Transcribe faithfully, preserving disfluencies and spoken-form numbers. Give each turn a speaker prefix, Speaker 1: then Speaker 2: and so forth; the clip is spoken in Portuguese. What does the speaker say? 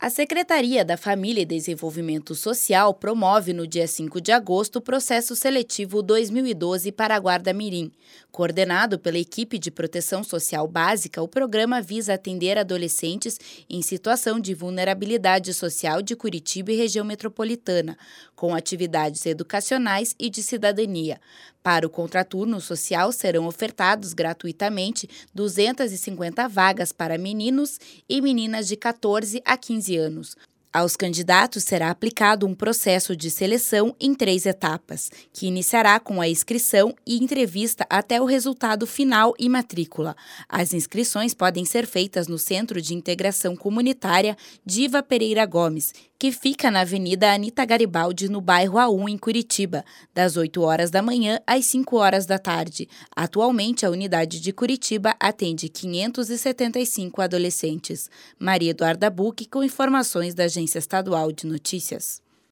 Speaker 1: A Secretaria da Família e Desenvolvimento Social promove no dia cinco de agosto o processo seletivo dois mil e doze para a Guarda Mirim. Coordenado pela equipe de proteção social básica, o programa visa atender adolescentes em situação de vulnerabilidade social de Curitiba e região metropolitana, com atividades educacionais e de cidadania. Para o contraturno social, serão ofertados gratuitamente duzentas e cinquenta vagas para meninos e meninas de quatorze a quinze anos. Aos candidatos será aplicado um processo de seleção em três etapas, que iniciará com a inscrição e entrevista até o resultado final e matrícula. As inscrições podem ser feitas no Centro de Integração Comunitária Diva Pereira Gomes, que fica na Avenida Anita Garibaldi, no bairro A um, em Curitiba, das oito horas da manhã às cinco horas da tarde. Atualmente, a unidade de Curitiba atende quinhentos e setenta e cinco adolescentes. Maria Eduarda Buch, com informações da Agência Estadual de Notícias.